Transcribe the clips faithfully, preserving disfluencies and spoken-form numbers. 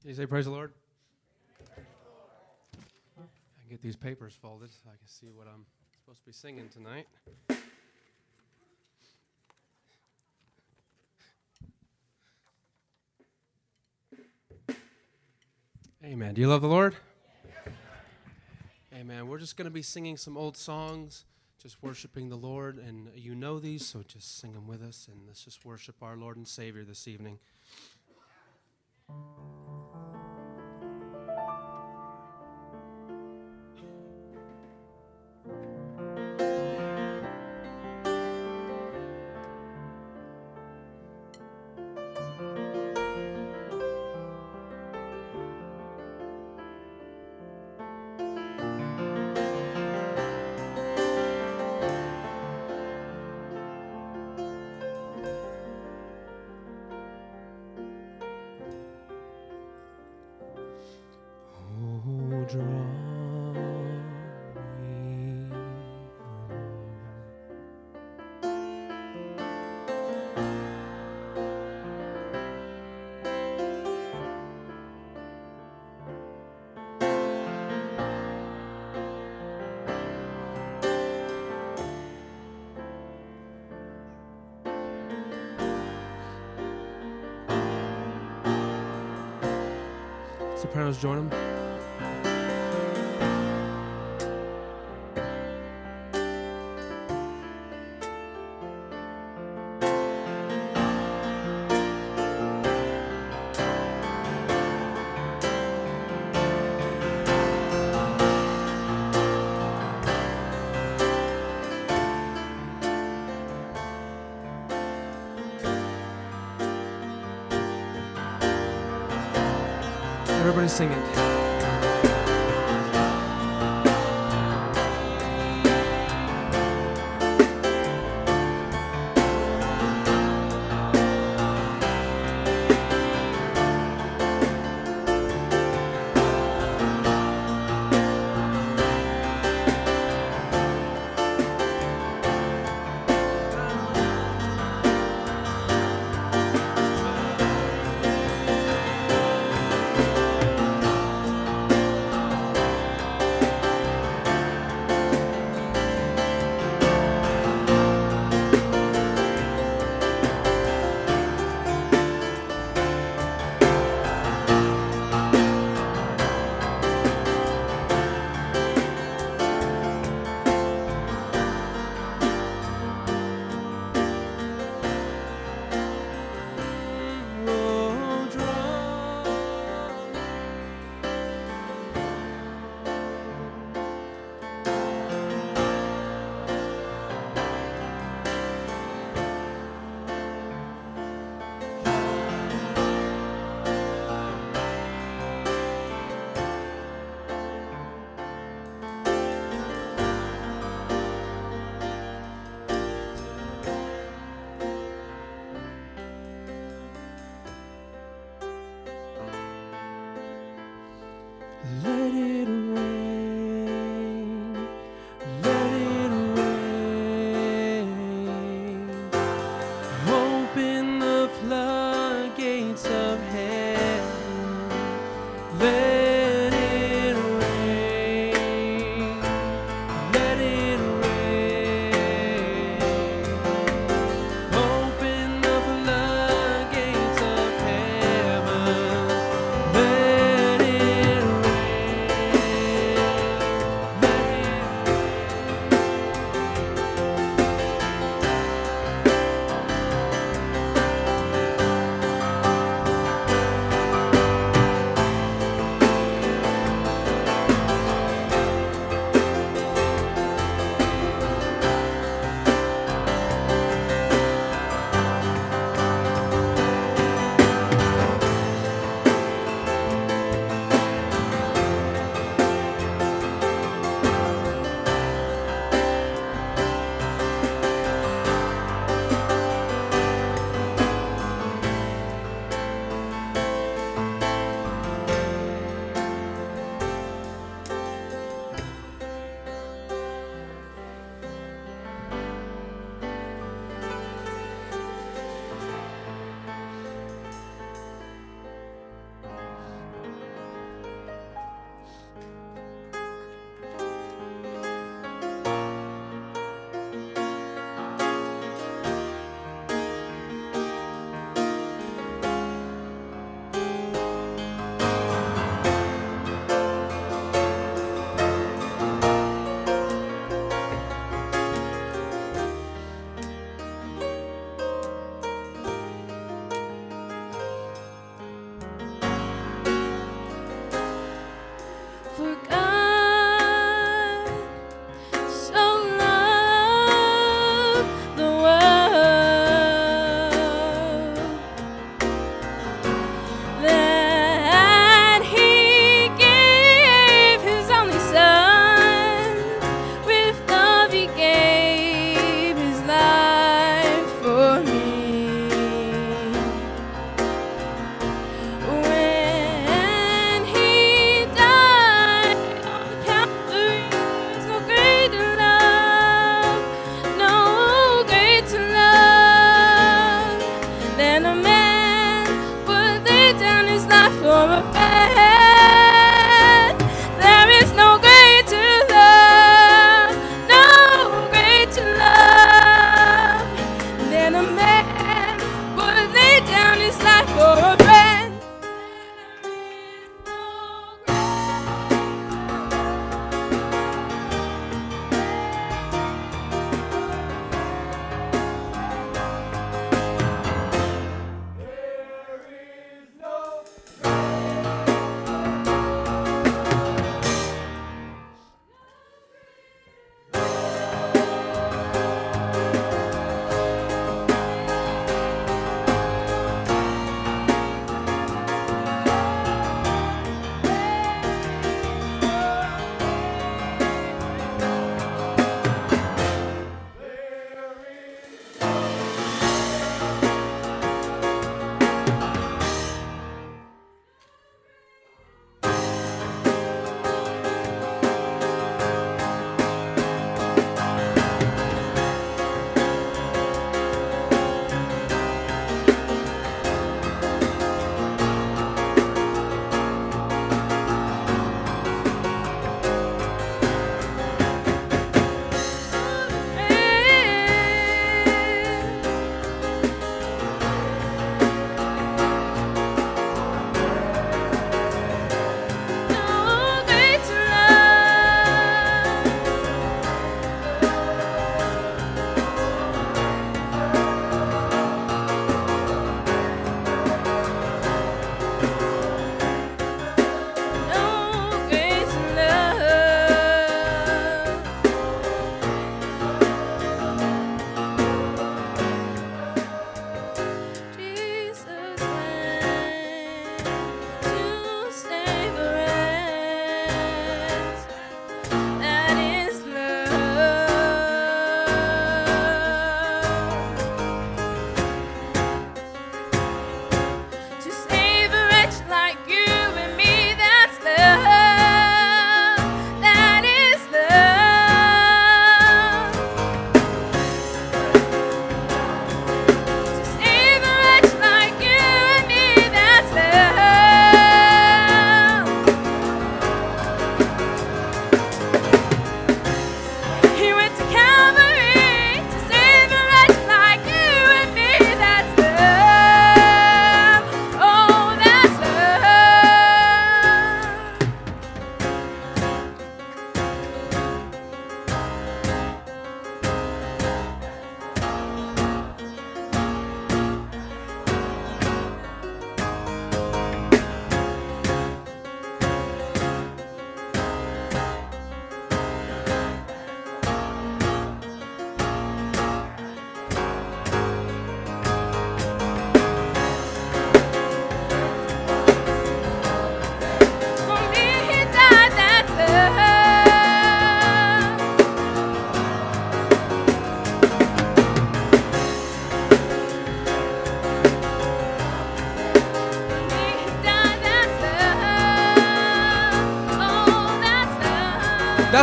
Can you say praise the Lord? I can get these papers folded so I can see what I'm supposed to be singing tonight. Amen. Do you love the Lord? Amen. We're just going to be singing some old songs, just worshiping the Lord, and you know these, so just sing them with us, and let's just worship our Lord and Savior this evening. Sopranos, join them. Everybody sing it.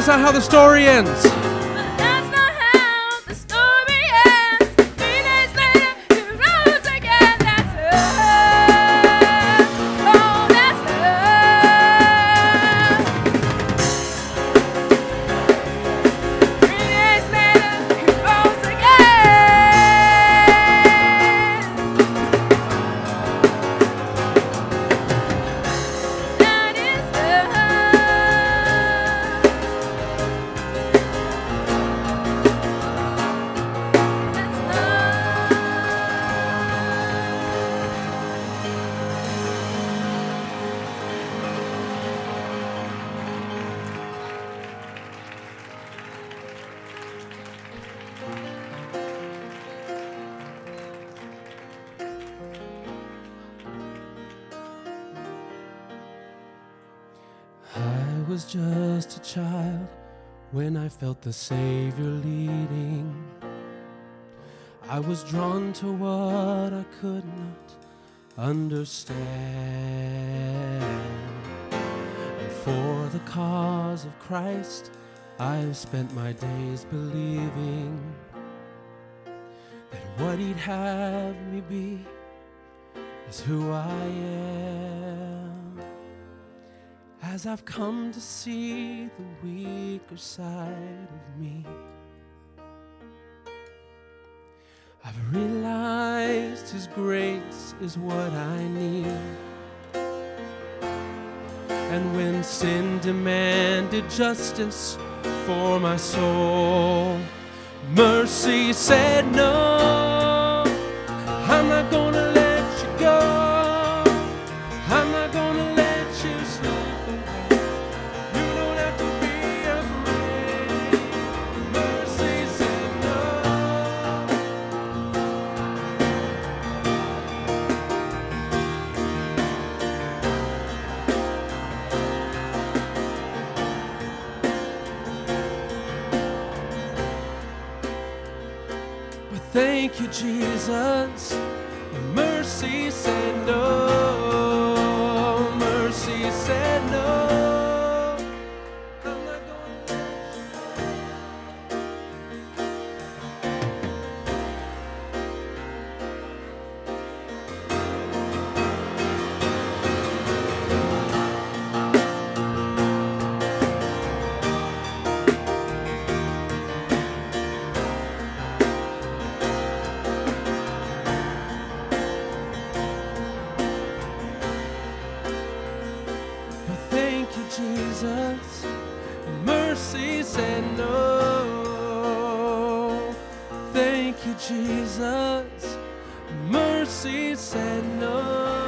not how the story ends. That's not how the story ends. Three days later, he rose again. That's love. Oh, that's love. Three days later, he rose again. That is love. That's I was just a child when I felt the Savior leading. I was drawn to what I could not understand. And for the cause of Christ, I've spent my days believing that what He'd have me be is who I am. As I've come to see the weaker side of me, I've realized His grace is what I need. And when sin demanded justice for my soul, mercy said no. I'm not gonna let you go. I'm not gonna let you slip away. You don't have to be afraid. Mercy said no. But thank you, Jesus. Your mercy said no. Mercy said no. I'm not gonna But thank you, Jesus. Mercy said no. Thank you, Jesus. Mercy said no.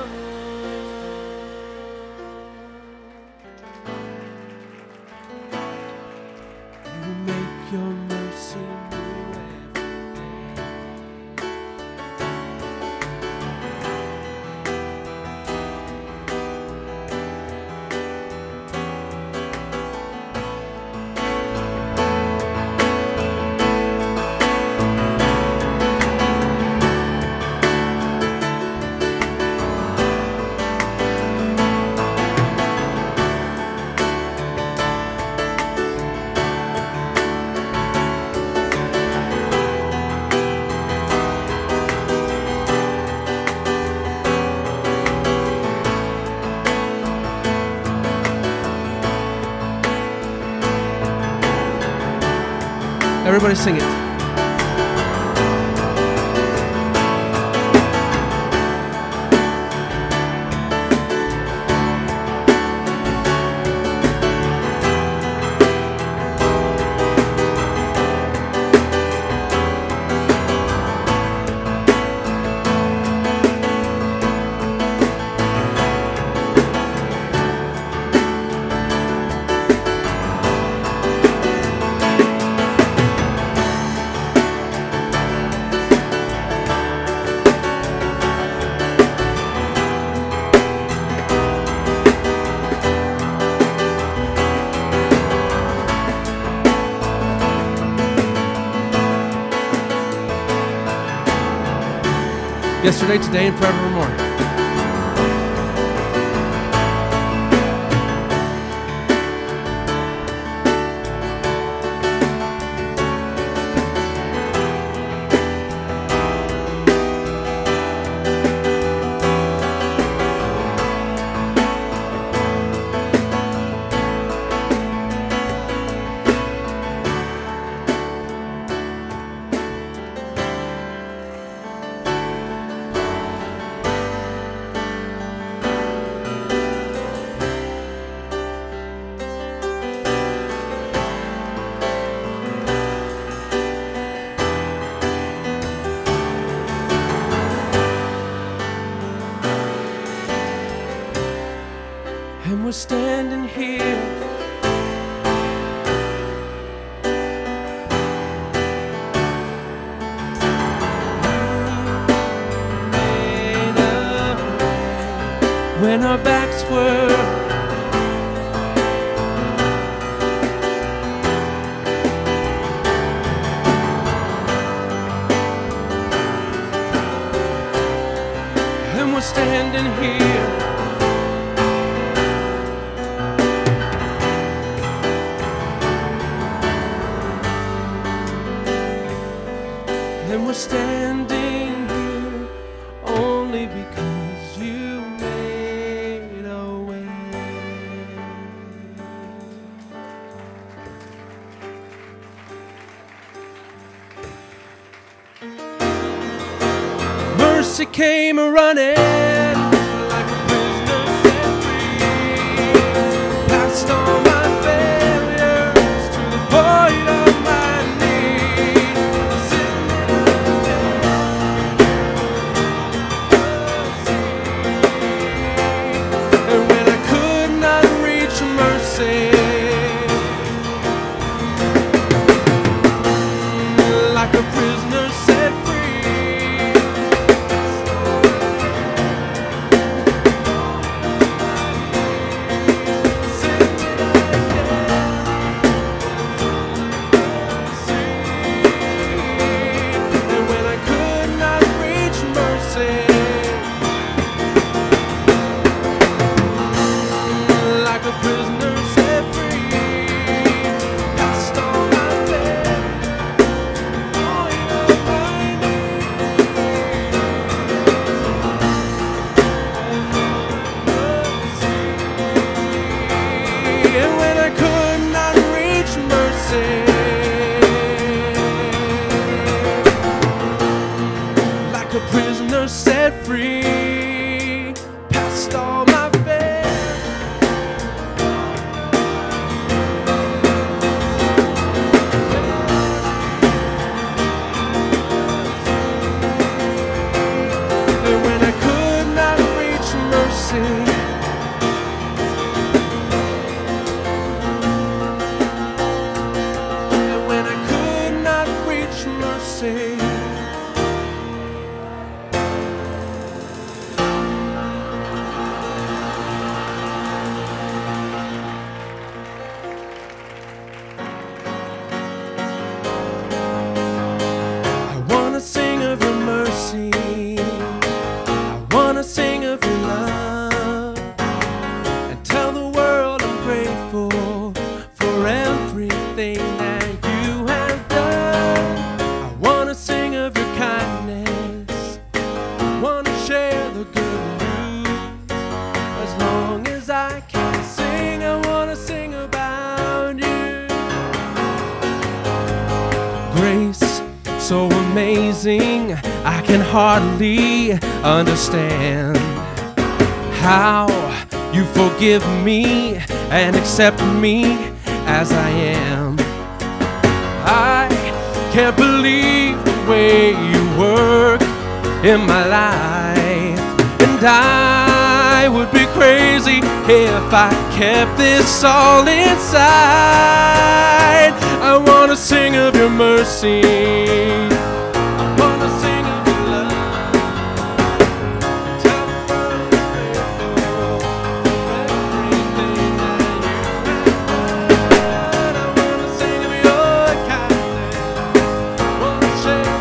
You make your mercy new every day. Everybody sing it. Yesterday, today, and forevermore. we're standing here. When our backs were and we're standing here. And we're standing here only because you made a way. Mercy came running like a prisoner set free, past all my failures to the point of my need. And when I could not reach mercy, like a prisoner set free. Like a prisoner set free, past all my fears. And when I could not reach mercy, and when I could not reach mercy, sing of your mercy, I wanna sing of your love, and tell the world I'm grateful for everything that you have done. I wanna sing of your kindness, wanna share the good news. As long as I can sing, I wanna sing about you. Grace so amazing, I can hardly understand how you forgive me and accept me as I am. I can't believe the way you work in my life, and I would be crazy if I kept this all inside. I wanna sing of your mercy, I wanna sing of your love, tell the world I'm grateful for everything that you have done. I wanna sing of your kindness, wanna share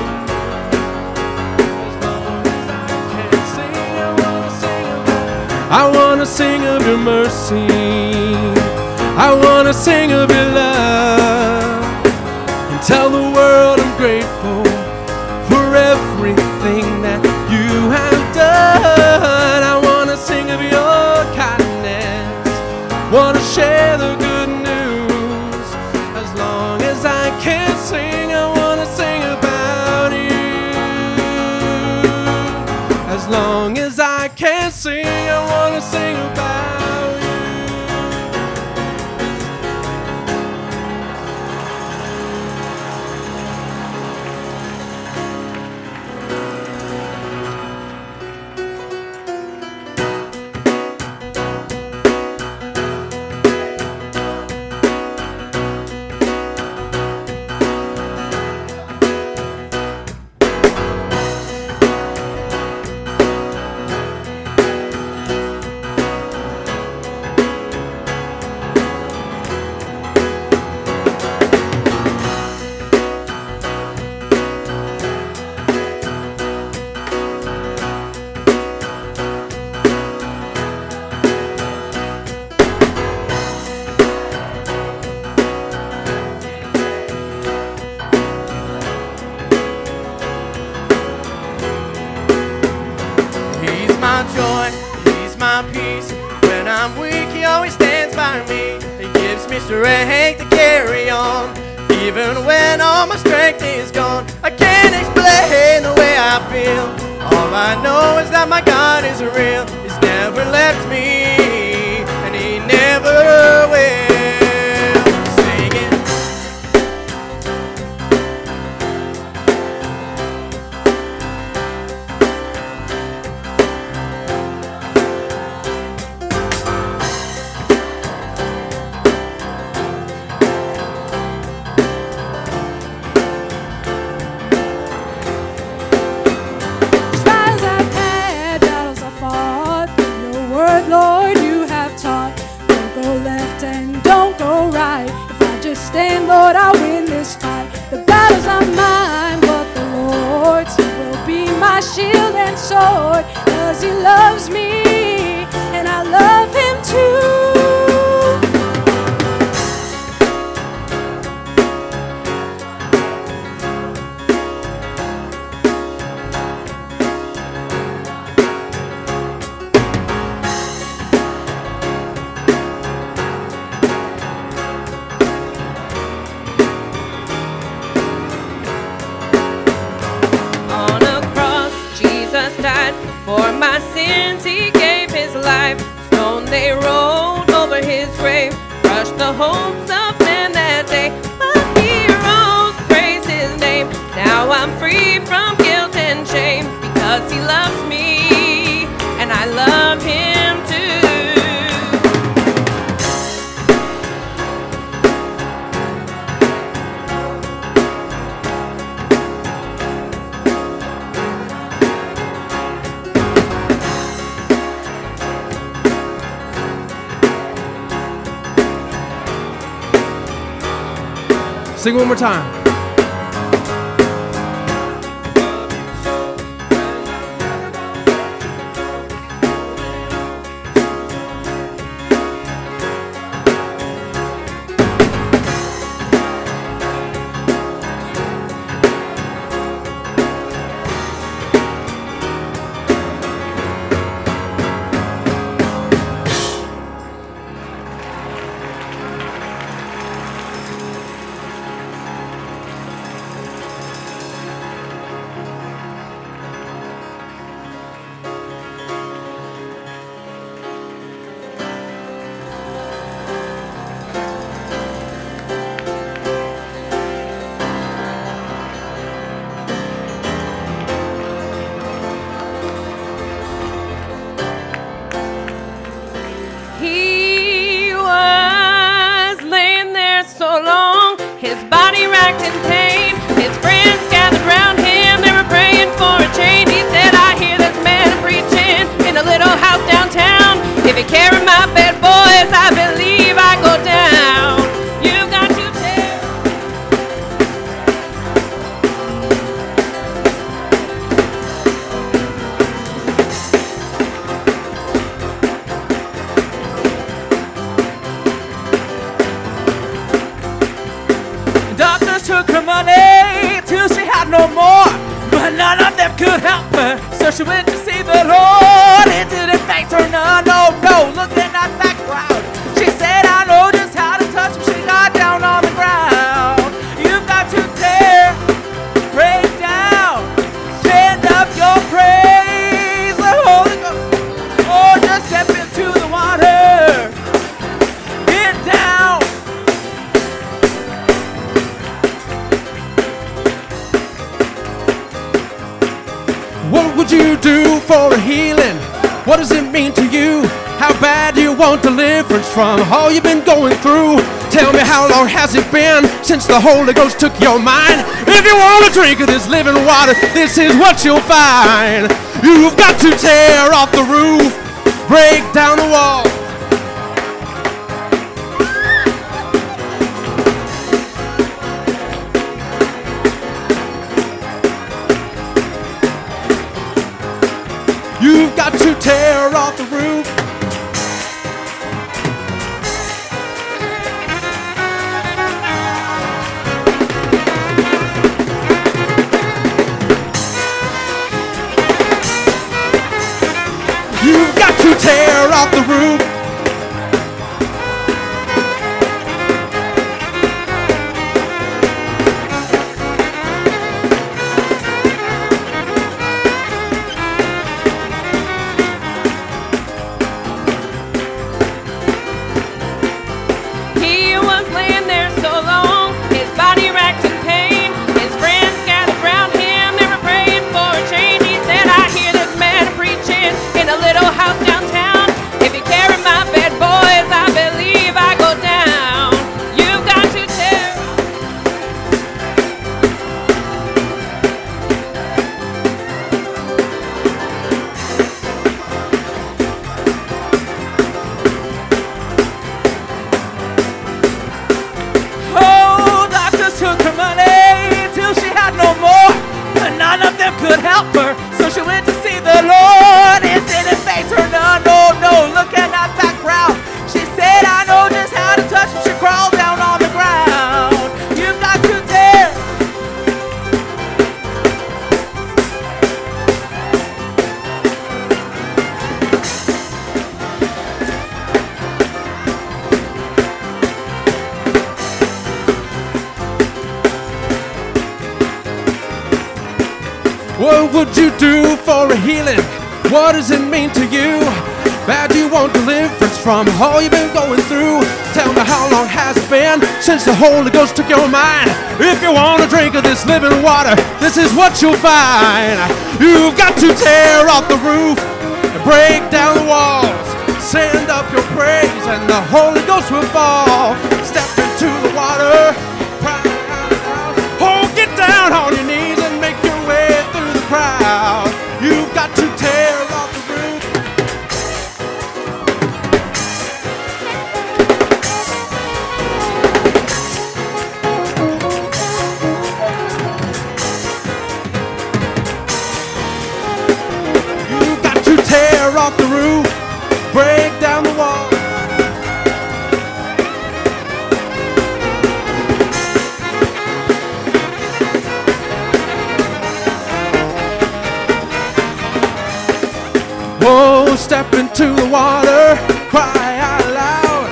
as long as I can sing. I wanna sing of, I wanna sing of your mercy, I wanna sing of your love, and tell the world I'm grateful for everything that you have done. I wanna sing of your kindness, wanna share the good news. As long as I can sing, I wanna sing about you. As long as I can sing, I wanna sing about you. I'm weak, He always stands by me. He gives me strength to carry on, even when all my strength is gone. I can't explain the way I feel. All I know is that my God is real. He's never left me, and He never will. Sing it. Trials I've had, battles I fought, your word, Lord, you have taught. Don't go left and don't go right. If I just stand, Lord, I'll win this fight. The battle's not mine, but the Lord's. He will be my shield and sword, 'cause He loves me, and I love Him too. On a cross, Jesus died for my sins. He gave His life. Stone they rolled over His grave, crushed the hopes of men that day. But He rose, praise His name. Now I'm free from guilt and shame, because He loves me, and I love Him too. Sing one more time. He was laying there so long, his body racked in pain. His friends gathered round him, they were praying for a change. He said, I hear this man preaching in a little house downtown. If you carry my bed, boys, I believe I go down. You got to tell. Doctors took her money till she had no more, but none of them could help her, so she went to see the Lord. It didn't faze her none, no, no, looking at that crowd. She said, I know just how to touch him. She got down on the ground. You've got to tear, break down, stand up your praise, the Holy Ghost. Oh, just step into the water, get down. What would you do for a healing? What does it mean to you? How bad do you want deliverance from all you've been going through? Tell me, how long has it been since the Holy Ghost took your mind? If you want a drink of this living water, this is what you'll find. You've got to tear off the roof, break down the wall. You've got to tear off the roof. You've got to tear off the roof. could help her, so she went to see the Lord. It didn't faze her, no, no, no. Looking at that crowd, she said, I know just how to touch him. She crawled down on the ground. You've got to tear. What would you do for a healing? What does it mean to you? Bad you want deliverance from all you've been going through. Tell me, how long has it been since the Holy Ghost took your mind? If you want a drink of this living water, this is what you'll find. You've got to tear off the roof and break down the walls. Send up your praise and the Holy Ghost will fall. Step into the water, cry out loud. Oh, get down on your knees and make your way through the crowd. You've got to tear off the roof. You've got to tear off the roof, break down the wall. Oh, step into the water, cry out loud.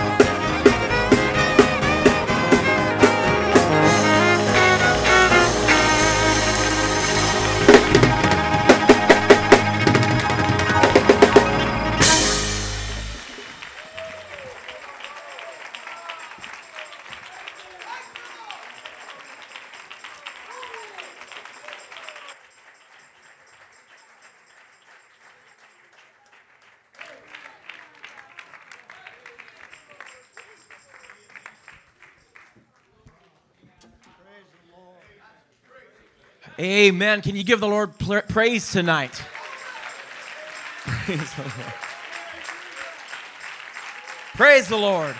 Amen. Can you give the Lord praise tonight? Praise the Lord. Praise the Lord.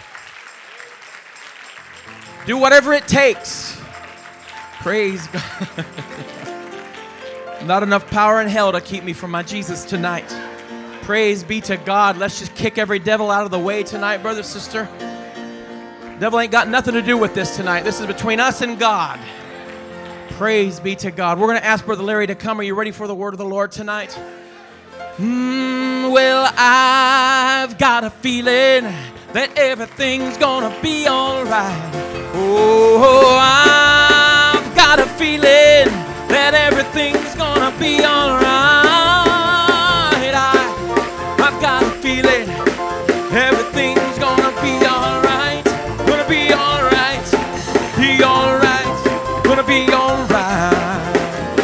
Do whatever it takes. Praise God. Not enough power in hell to keep me from my Jesus tonight. Praise be to God. Let's just kick every devil out of the way tonight, brother, sister. Devil ain't got nothing to do with this tonight. This is between us and God. Praise be to God. We're going to ask Brother Larry to come. Are you ready for the word of the Lord tonight? Mm, well, I've got a feeling that everything's going to be all right. Oh, I've got a feeling that everything's going to be all right. I, I've got a feeling everything's going to be all right. Going to be all right. Be all right. Gonna be alright.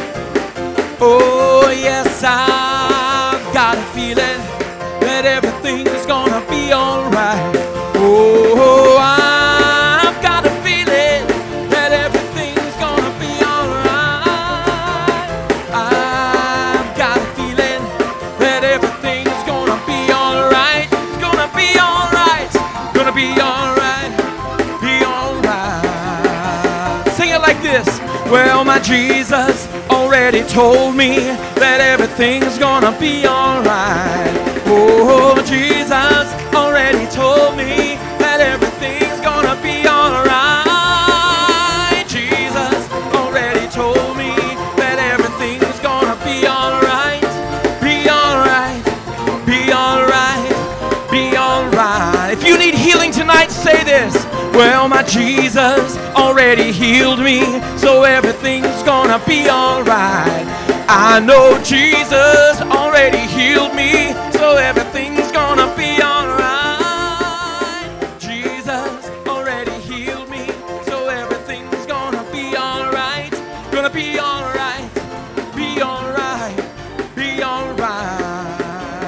Oh yes, I've got a feeling that everything's gonna be alright. Oh, I've got a feeling that everything's gonna be alright. I've got a feeling that everything's gonna be alright. It's gonna be alright. Gonna be alright. Be alright. Sing it like this. Well, my Jesus already told me that everything's gonna be alright. Oh, Jesus already told me that everything's gonna be alright. Jesus already told me that everything's gonna be alright. Be alright. Be alright. Be alright. If you need healing tonight, say this. Well, my Jesus already healed me, so everything's gonna be alright. I know Jesus already healed me, so everything's gonna be alright. Jesus already healed me, so everything's gonna be alright. Gonna be alright. Be alright. Be alright.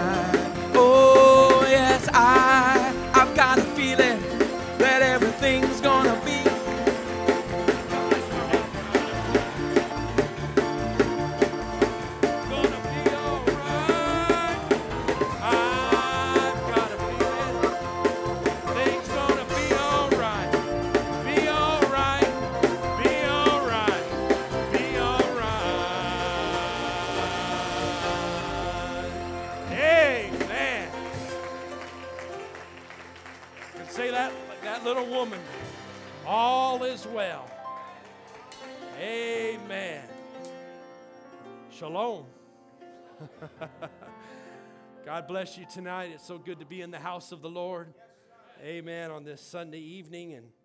Oh yes, I I've got a feeling that everything's gonna be. Gonna be alright. that little woman, all is well. Amen. Shalom. God bless you tonight. It's so good to be in the house of the Lord. Amen. On this Sunday evening. And